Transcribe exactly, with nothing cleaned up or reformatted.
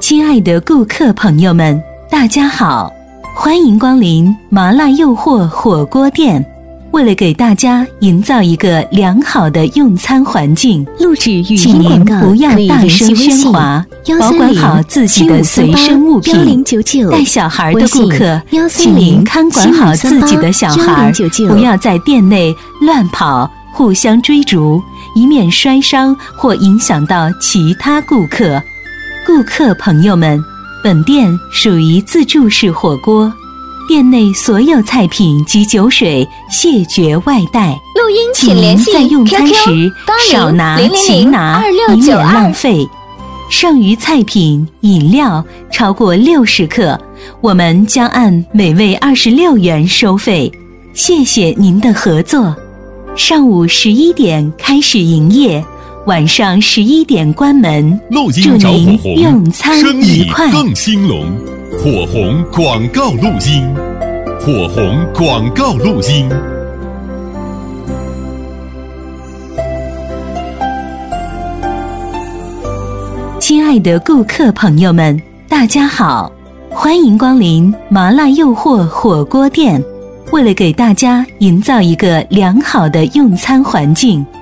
亲爱的顾客朋友们，大家好，欢迎光临麻辣诱惑火锅店。为了给大家营造一个良好的用餐环境， 录制语请音广告您不要大声喧哗，保管好自己的随身物品。带小孩的顾客，请您看管好自己的小孩，不要在店内乱跑，互相追逐，以免摔伤或影响到其他顾客。顾客朋友们，本店属于自助式火锅，店内所有菜品及酒水谢绝外带。 录音请您在用餐时少拿勤拿，以免浪费。剩余菜品、饮料超过六十克，我们将按每位二十六元收费。谢谢您的合作。上午十一点开始营业，晚上十一点关门。 录音找火红， 祝您用餐生意愉快。 更兴隆。火红广告录音，火红广告录音。 亲爱的顾客朋友们，大家好，欢迎光临麻辣诱惑火锅店。为了给大家营造一个良好的用餐环境，